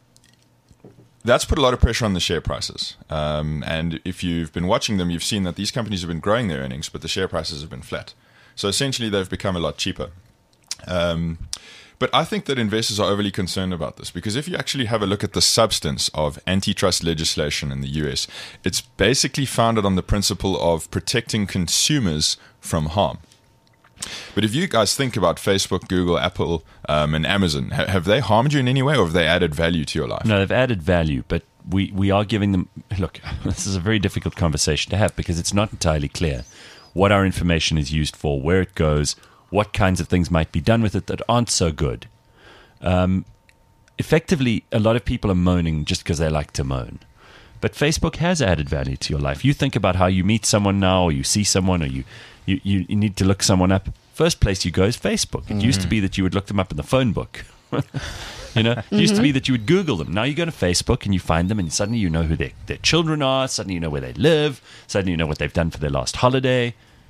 that's put a lot of pressure on the share prices. Um, and if you've been watching them, you've seen that these companies have been growing their earnings, but the share prices have been flat. So essentially, they've become a lot cheaper. Um, but I think that investors are overly concerned about this because if you actually have a look at the substance of antitrust legislation in the U S, it's basically founded on the principle of protecting consumers from harm. But if you guys think about Facebook, Google, Apple, um, and Amazon, ha- have they harmed you in any way, or have they added value to your life? No, they've added value, but we, we are giving them... Look, this is a very difficult conversation to have because it's not entirely clear what our information is used for, where it goes, what kinds of things might be done with it that aren't so good. Um, effectively, a lot of people are moaning just because they like to moan. But Facebook has added value to your life. You think about how you meet someone now, or you see someone, or you, you, you, you need to look someone up. First place you go is Facebook. It mm. used to be that you would look them up in the phone book. You know, it mm-hmm. used to be that you would Google them. Now you go to Facebook and you find them, and suddenly you know who their, their children are. Suddenly you know where they live. Suddenly you know what they've done for their last holiday.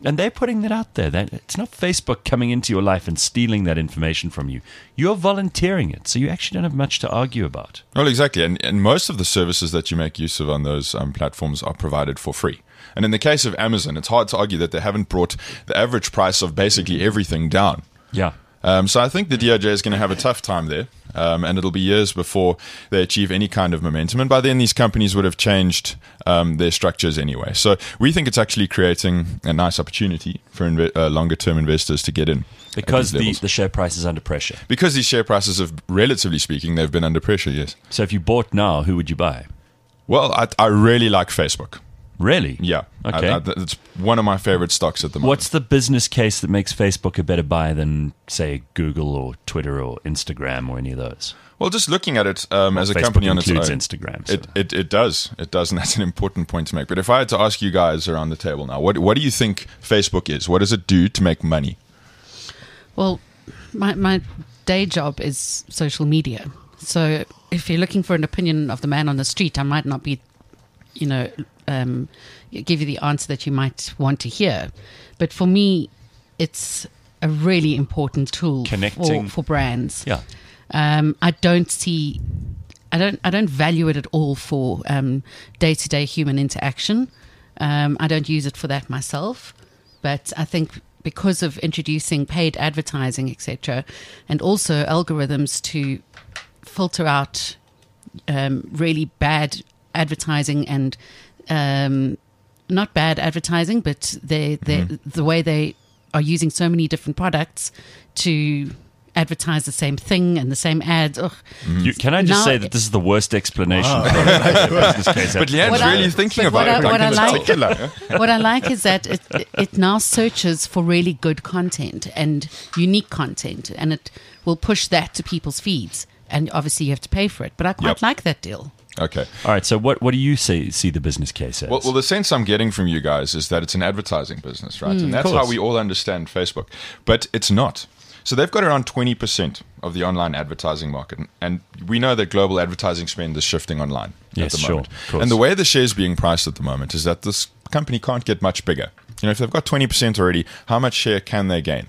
And they're putting that out there. That it's not Facebook coming into your life and stealing that information from you. You're volunteering it, so you actually don't have much to argue about. Well, exactly. And, and most of the services that you make use of on those um, platforms are provided for free. And in the case of Amazon, it's hard to argue that they haven't brought the average price of basically everything down. Yeah. Um, so I think the D O J is going to have a tough time there, um, and it'll be years before they achieve any kind of momentum. And by then, these companies would have changed um, their structures anyway. So we think it's actually creating a nice opportunity for inve- uh, longer-term investors to get in. Because the, the share price is under pressure. Because these share prices have, relatively speaking, they've been under pressure, yes. So if you bought now, who would you buy? Well, I, I really like Facebook. Really? Yeah. Okay. I, I, it's one of my favorite stocks at the moment. What's the business case that makes Facebook a better buy than, say, Google or Twitter or Instagram or any of those? Well, just looking at it um, well, as a Facebook company on its own. includes Instagram. So. It, it, it does. It does, and that's an important point to make. But if I had to ask you guys around the table now, what, what do you think Facebook is? What does it do to make money? Well, my, my day job is social media. So if you're looking for an opinion of the man on the street, I might not be, you know, um, give you the answer that you might want to hear. But for me, it's a really important tool Connecting. for, for brands. Yeah. Um, I don't see, I don't, I don't value it at all for um, day-to-day human interaction. Um, I don't use it for that myself. But I think because of introducing paid advertising, et cetera, and also algorithms to filter out um, really bad advertising and um, not bad advertising, but they, they, mm-hmm. the way they are using so many different products to advertise the same thing and the same ads. Ugh. You, can I just Now, say that this is the worst explanation for a business case? But Leanne's What I- really thinking but about what it. I- like what in I like- particular. What I like is that it, it now searches for really good content and unique content, and it will push that to people's feeds. And obviously, you have to pay for it. But I quite Yep. like that deal. Okay. All right, so what, what do you see, see the business case as? Well, well, the sense I'm getting from you guys is that it's an advertising business, right? and that's course. how we all understand Facebook. But it's not. So they've got around twenty percent of the online advertising market. And we know that global advertising spend is shifting online Yes, at the sure, moment. of course. And the way the share is being priced at the moment is that this company can't get much bigger. You know, if they've got twenty percent already, how much share can they gain?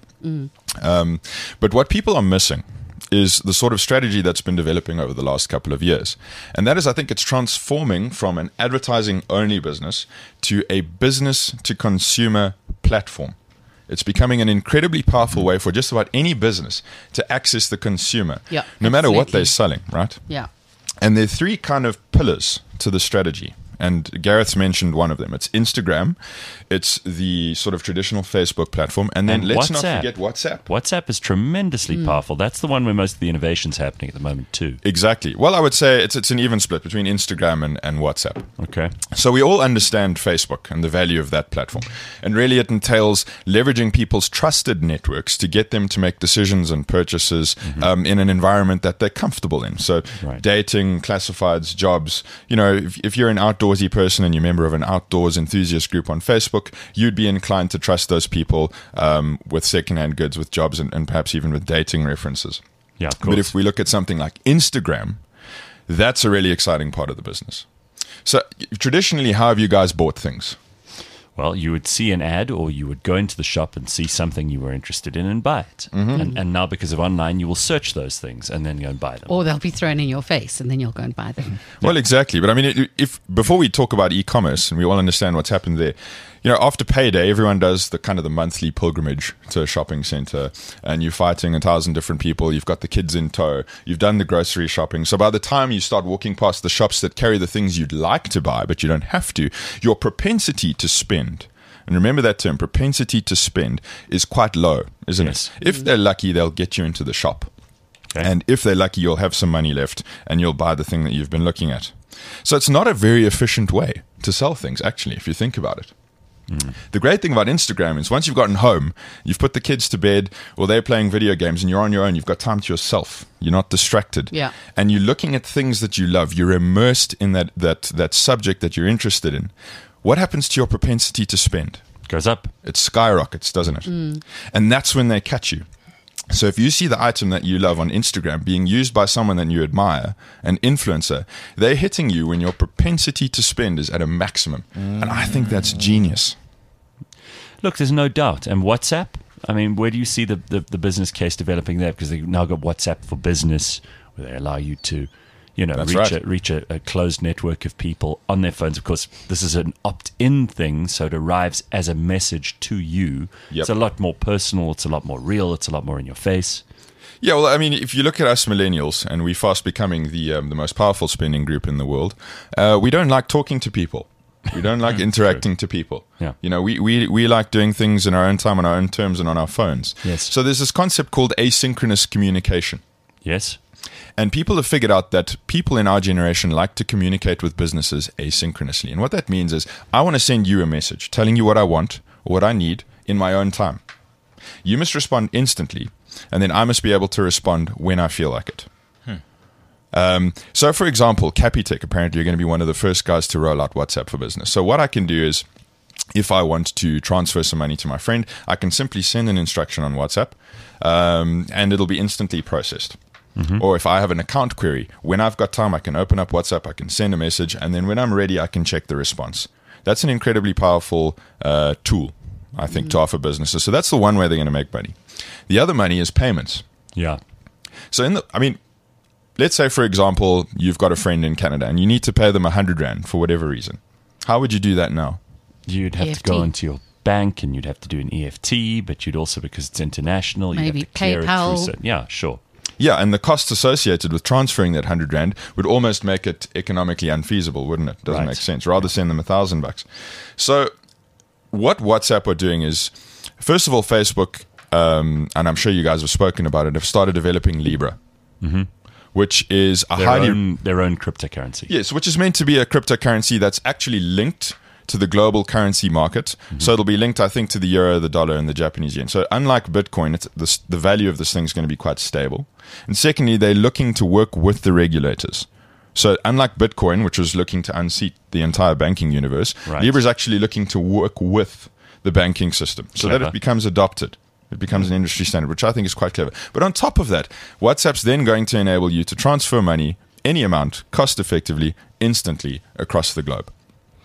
Um, but what people are missing is the sort of strategy that's been developing over the last couple of years. And that is, I think it's transforming from an advertising-only business to a business-to-consumer platform. It's becoming an incredibly powerful way for just about any business to access the consumer, Yeah, no matter what absolutely. they're selling, right? Yeah. And there are three kind of pillars to the strategy. And Gareth's mentioned one of them. It's Instagram. It's the sort of traditional Facebook platform. And then And let's WhatsApp. not forget WhatsApp. WhatsApp is tremendously powerful. That's the one where most of the innovation's happening at the moment, too. Exactly. Well, I would say it's it's an even split between Instagram and, and WhatsApp. Okay. So we all understand Facebook and the value of that platform. And really it entails leveraging people's trusted networks to get them to make decisions and purchases um, in an environment that they're comfortable in. So Right. dating, classifieds, jobs. You know, if, if you're an outdoorsy person and you're a member of an outdoors enthusiast group on Facebook, you'd be inclined to trust those people um, with secondhand goods, with jobs, and, and perhaps even with dating references. Yeah, of But course. if we look at something like Instagram, that's a really exciting part of the business. So traditionally, how have you guys bought things? Well, you would see an ad or you would go into the shop and see something you were interested in and buy it. And, and now because of online, you will search those things and then go and buy them. Or they'll be thrown in your face and then you'll go and buy them. Well, exactly. But I mean, it- if before we talk about e-commerce and we all understand what's happened there, you know, after payday, everyone does the kind of the monthly pilgrimage to a shopping center, and you're fighting a thousand different people. You've got the kids in tow. You've done the grocery shopping. So by the time you start walking past the shops that carry the things you'd like to buy, but you don't have to, your propensity to spend, and remember that term, propensity to spend, is quite low, isn't Yes. it? If they're lucky, they'll get you into the shop. Okay. And if they're lucky, you'll have some money left and you'll buy the thing that you've been looking at. So it's not a very efficient way to sell things, actually, if you think about it. The great thing about Instagram is once you've gotten home, you've put the kids to bed or they're playing video games and you're on your own, you've got time to yourself. You're not distracted. Yeah. And you're looking at things that you love. You're immersed in that, that, that subject that you're interested in. What happens to your propensity to spend? Goes up. It skyrockets, doesn't it? And that's when they catch you. So if you see the item that you love on Instagram being used by someone that you admire, an influencer, they're hitting you when your propensity to spend is at a maximum. And I think that's genius. look, there's no doubt. And WhatsApp, I mean, where do you see the, the, the business case developing there? Because they've now got WhatsApp for Business, where they allow you to, you know, That's reach, right. a, reach a, a closed network of people on their phones. Of course, this is an opt-in thing, so it arrives as a message to you. Yep. It's a lot more personal. It's a lot more real. It's a lot more in your face. Yeah, well, I mean, if you look at us millennials, and we're fast becoming the um, the most powerful spending group in the world, uh, we don't like talking to people. We don't like interacting to people. Yeah. You know, we, we, we like doing things in our own time, on our own terms, and on our phones. Yes. So there's this concept called asynchronous communication. Yes. And people have figured out that people in our generation like to communicate with businesses asynchronously. And what that means is I want to send you a message telling you what I want or what I need in my own time. You must respond instantly, and then I must be able to respond when I feel like it. Um, so, for example, Capitec, apparently you're going to be one of the first guys to roll out WhatsApp for Business. So what I can do is, if I want to transfer some money to my friend, I can simply send an instruction on WhatsApp, um, and it'll be instantly processed. Mm-hmm. Or if I have an account query, when I've got time, I can open up WhatsApp, I can send a message, and then when I'm ready, I can check the response. That's an incredibly powerful uh, tool, I think, mm-hmm. to offer businesses. So that's the one way they're going to make money. The other money is payments. Yeah. So, in the, I mean, let's say, for example, you've got a friend in Canada and you need to pay them one hundred rand for whatever reason. How would you do that now? You'd have E F T. to go into your bank and you'd have to do an E F T, but you'd also, because it's international, Maybe you'd have to clear PayPal. it through. certain- Yeah, sure. Yeah, and the costs associated with transferring that one hundred rand would almost make it economically unfeasible, wouldn't it? Doesn't Right. make sense. Rather send them a thousand bucks. So what WhatsApp are doing is, first of all, Facebook, um, and I'm sure you guys have spoken about it, have started developing Libra, mm-hmm. which is a Their highly... own, their own cryptocurrency. Yes, which is meant to be a cryptocurrency that's actually linked to the global currency market. Mm-hmm. So it'll be linked, I think, to the euro, the dollar, and the Japanese yen. So unlike Bitcoin, it's, the, the value of this thing is going to be quite stable. And secondly, they're looking to work with the regulators. So unlike Bitcoin, which was looking to unseat the entire banking universe, Right. Libra is actually looking to work with the banking system so Clever. that it becomes adopted. It becomes an industry standard, which I think is quite clever. But on top of that, WhatsApp's then going to enable you to transfer money, any amount, cost effectively, instantly across the globe.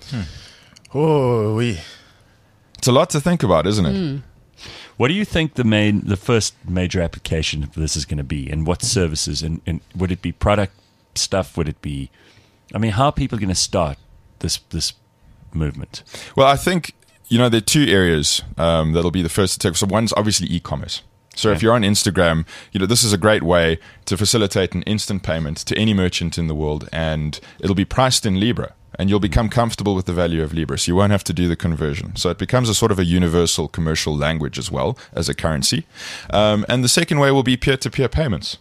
Oh, we. It's a lot to think about, isn't it? What do you think the main, the first major application of this is going to be, and what services? And, and would it be product stuff? Would it be? I mean, how are people going to start this this movement? Well, I think, you know, there are two areas um, that'll be the first to take. So one's obviously e-commerce. So if you're on Instagram, you know, this is a great way to facilitate an instant payment to any merchant in the world, and it'll be priced in Libra, and you'll become comfortable with the value of Libra, so you won't have to do the conversion. So it becomes a sort of a universal commercial language as well as a currency. Um, and the second way will be peer-to-peer payments.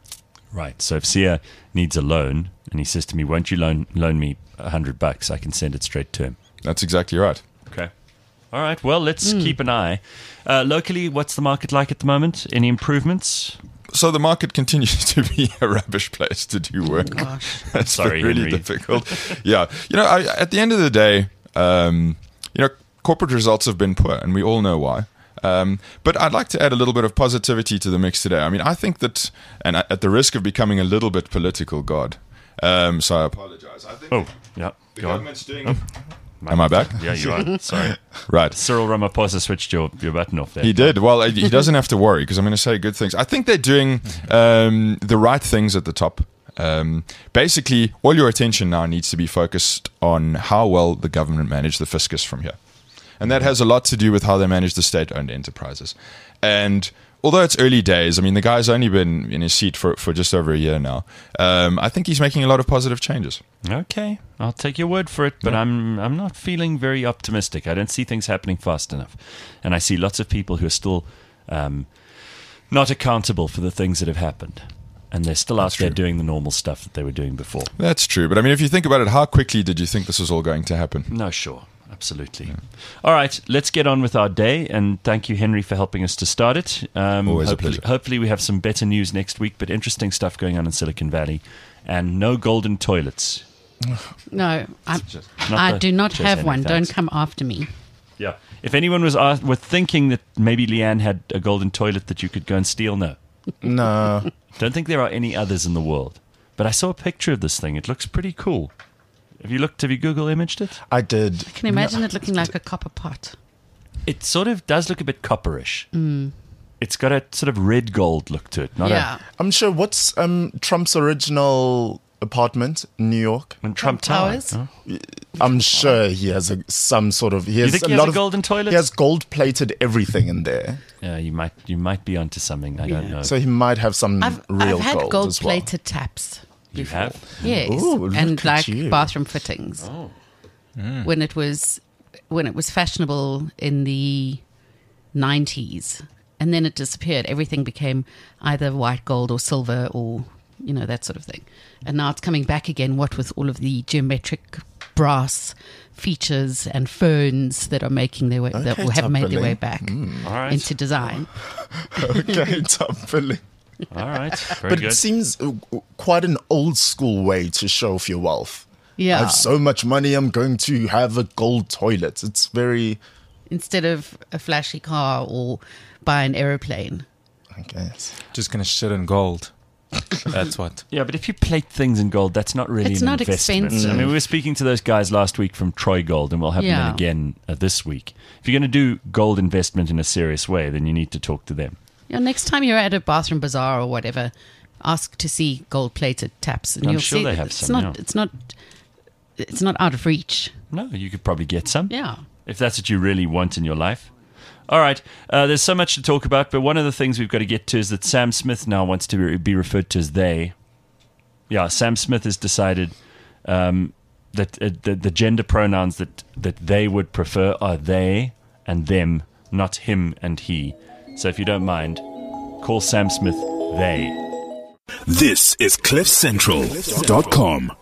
Right. So if Sia needs a loan and he says to me, "Won't you loan loan me a hundred bucks?" I can send it straight to him. That's exactly right. Okay. All right. Well, let's keep an eye. Uh, locally, what's the market like at the moment? Any improvements? So the market continues to be a rubbish place to do work. Gosh. That's Sorry, really Henry. difficult. Yeah. You know, I, at the end of the day, um, you know, corporate results have been poor, and we all know why. Um, but I'd like to add a little bit of positivity to the mix today. I mean, I think that, and at the risk of becoming a little bit political, God, um, so I apologize. I think Oh, yeah. the Go on. government's doing... Am I back? Yeah, you are. Sorry. Right. Cyril Ramaphosa switched your, your button off there. He did. Well, he doesn't have to worry because I'm going to say good things. I think they're doing um, the right things at the top. Um, basically, all your attention now needs to be focused on how well the government managed the fiscus from here. And that has a lot to do with how they manage the state-owned enterprises. And although it's early days, I mean, the guy's only been in his seat for, for just over a year now. Um, I think he's making a lot of positive changes. Okay, I'll take your word for it, but Yeah. I'm I'm not feeling very optimistic. I don't see things happening fast enough, and I see lots of people who are still um, not accountable for the things that have happened, and they're still out That's there true. doing the normal stuff that they were doing before. That's true. But I mean, if you think about it, how quickly did you think this was all going to happen? No, sure, absolutely. All right, let's get on with our day, and thank you, Henry, for helping us to start it. Um, Always a hopefully, pleasure. Hopefully, we have some better news next week, but interesting stuff going on in Silicon Valley, and no golden toilets. No, I, Not I the- do not Cheers, have Henry, one. thanks. Don't come after me. Yeah. If anyone was asked, were thinking that maybe Leanne had a golden toilet that you could go and steal, no. No. Don't think there are any others in the world. But I saw a picture of this thing. It looks pretty cool. Have you looked, have you Google imaged it? I did. I can imagine it looking like a copper pot. it sort of does look a bit copperish. Mm. It's got a sort of red gold look to it. Not Yeah. a, I'm sure. What's um, Trump's original apartment in New York? and Trump Trump, Tower. Towers? huh? I'm sure he has a, some sort of. He has think a he has lot a of golden toilet? He has gold-plated everything in there, Yeah, you might you might be onto something. I don't know. so he might have some I've, real I've had gold gold as well. plated taps. you have? Yes, Ooh, look and at like you. bathroom fittings. Oh. When it was when it was fashionable in the nineties, and then it disappeared. Everything became either white gold or silver, or you know that sort of thing. And now it's coming back again. What with all of the geometric brass features and ferns that are making their way that Okay, have made their Top way Billy. back All right. into design. Okay, Tom Billy. All right. Very But good. it seems uh, quite an old school way to show off your wealth. I Yeah. have so much money, I'm going to have a gold toilet. It's very, Instead of a flashy car or buy an aeroplane. I guess. Just gonna shit in gold. That's what. Yeah, but if you plate things in gold, that's not really It's an not investment. expensive. I mean, we were speaking to those guys last week from Troy Gold, and we'll have them Yeah. in again uh, this week. If you're going to do gold investment in a serious way, then you need to talk to them. Yeah, next time you're at a bathroom bazaar or whatever, ask to see gold-plated taps, and I'm you'll sure see they that have it's some, not. yeah. It's not. It's not out of reach. No, you could probably get some. Yeah. If that's what you really want in your life. All right, uh, there's so much to talk about, but one of the things we've got to get to is that Sam Smith now wants to be- be referred to as they. Yeah, Sam Smith has decided um, that uh, the, the gender pronouns that, that they would prefer are they and them, not him and he. So if you don't mind, call Sam Smith they. This is cliff central dot com.